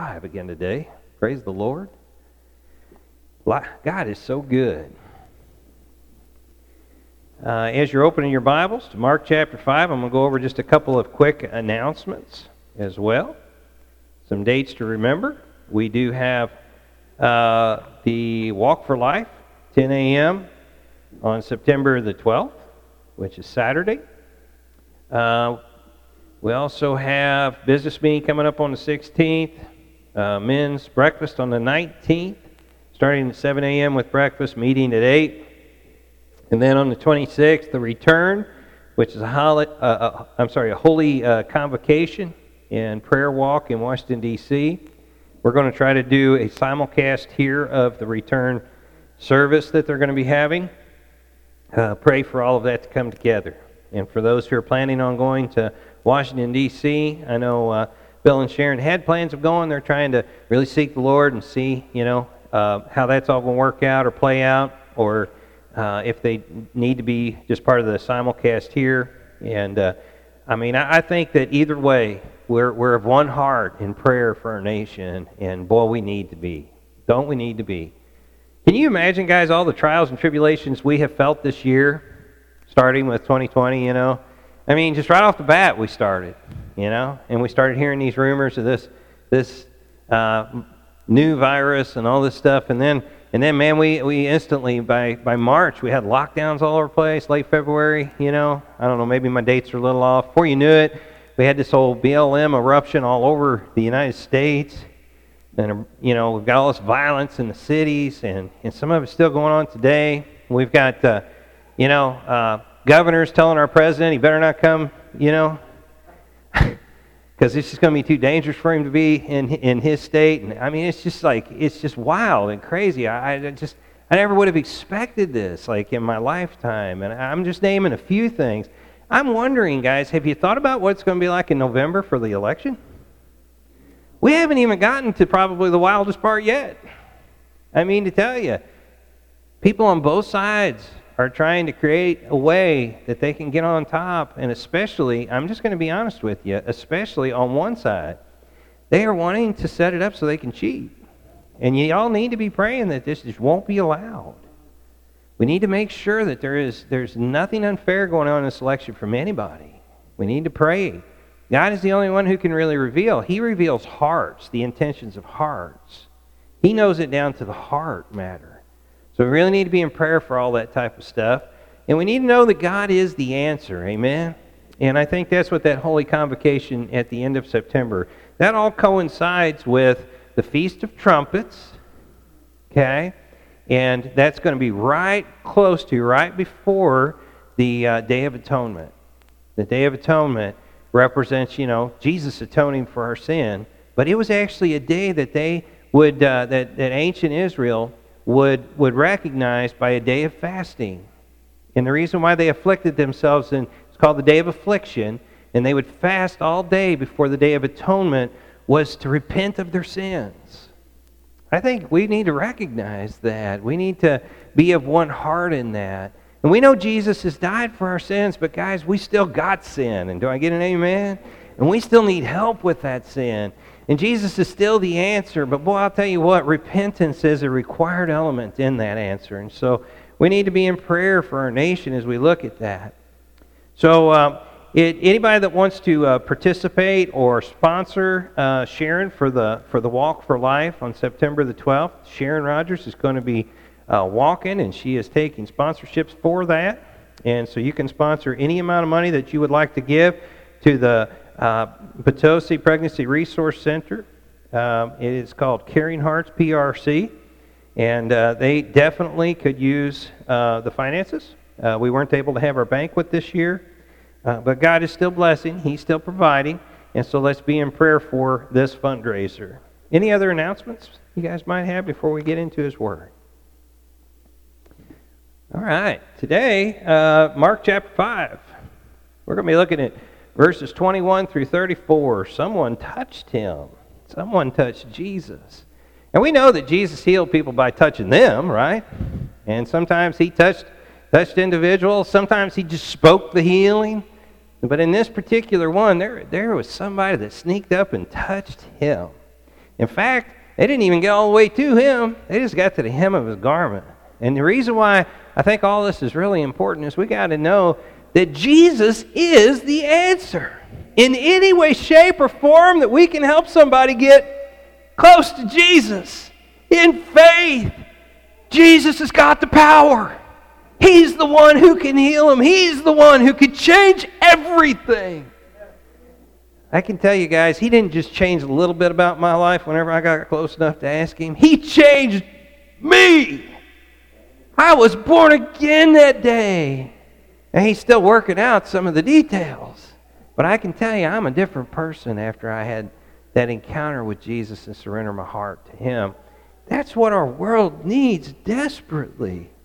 5 again today. Praise the Lord. God is so good. As you're opening your Bibles to Mark chapter 5, I'm going to go over just a couple of quick announcements as well. Some dates to remember. We do have the Walk for Life, 10 a.m. on September the 12th, which is Saturday. We also have business meeting coming up on the 16th, men's breakfast on the 19th, starting at 7 a.m. with breakfast, meeting at 8. And then on the 26th, the return, which is a holy convocation and prayer walk in Washington, D.C. We're going to try to do a simulcast here of the return service that they're going to be having. Pray for all of that to come together. And for those who are planning on going to Washington, D.C., I know Bill and Sharon had plans of going. They're trying to really seek the Lord and see, how that's all going to work out or play out, or if they need to be just part of the simulcast here. And I think that either way, we're of one heart in prayer for our nation, and boy, we need to be. Don't we need to be? Can you imagine, guys, all the trials and tribulations we have felt this year, starting with 2020, just right off the bat we started, and we started hearing these rumors of this new virus and all this stuff, and then man, we instantly, by March, we had lockdowns all over the place, late February, I don't know, maybe my dates are a little off. Before you knew it, we had this whole BLM eruption all over the United States, and, we've got all this violence in the cities, and some of it's still going on today. We've got, governors telling our president he better not come, because it's just going to be too dangerous for him to be in his state. And it's just wild and crazy. I never would have expected this, in my lifetime. And I'm just naming a few things. I'm wondering, guys, have you thought about what it's going to be like in November for the election? We haven't even gotten to probably the wildest part yet. To tell you, people on both sides are trying to create a way that they can get on top, and especially, I'm just going to be honest with you, especially on one side, they are wanting to set it up so they can cheat. And you all need to be praying that this just won't be allowed. We need to make sure that there's nothing unfair going on in this election from anybody. We need to pray. God is the only one who can really reveal. He reveals hearts, the intentions of hearts. He knows it down to the heart matter. So we really need to be in prayer for all that type of stuff. And we need to know that God is the answer. Amen? And I think that's what that holy convocation at the end of September, that all coincides with the Feast of Trumpets. Okay? And that's going to be right before the Day of Atonement. The Day of Atonement represents, Jesus atoning for our sin. But it was actually a day that they would, that ancient Israel would recognize by a day of fasting. And the reason why they afflicted themselves, and it's called the Day of Affliction, and they would fast all day before the Day of Atonement, was to repent of their sins. I think we need to recognize that. We need to be of one heart in that. And we know Jesus has died for our sins, but guys, we still got sin. And do I get an amen? And we still need help with that sin. And Jesus is still the answer, but boy, I'll tell you what, repentance is a required element in that answer. And so we need to be in prayer for our nation as we look at that. So anybody that wants to participate or sponsor Sharon for the Walk for Life on September the 12th, Sharon Rogers is going to be walking, and she is taking sponsorships for that. And so you can sponsor any amount of money that you would like to give to the Potosi Pregnancy Resource Center. It is called Caring Hearts PRC, and they definitely could use the finances. We weren't able to have our banquet this year, but God is still blessing. He's still providing, and so let's be in prayer for this fundraiser. Any other announcements you guys might have before we get into His Word? All right, today, Mark chapter 5. We're going to be looking at verses 21 through 34. Someone touched Him. Someone touched Jesus. And we know that Jesus healed people by touching them, right? And sometimes He touched individuals. Sometimes He just spoke the healing. But in this particular one, there was somebody that sneaked up and touched Him. In fact, they didn't even get all the way to him. They just got to the hem of his garment. And the reason why I think all this is really important is we got to know that Jesus is the answer. In any way, shape, or form that we can help somebody get close to Jesus, in faith, Jesus has got the power. He's the one who can heal them. He's the one who can change everything. I can tell you guys, he didn't just change a little bit about my life whenever I got close enough to ask him. He changed me. I was born again that day. And he's still working out some of the details. But I can tell you, I'm a different person after I had that encounter with Jesus and surrender my heart to him. That's what our world needs desperately.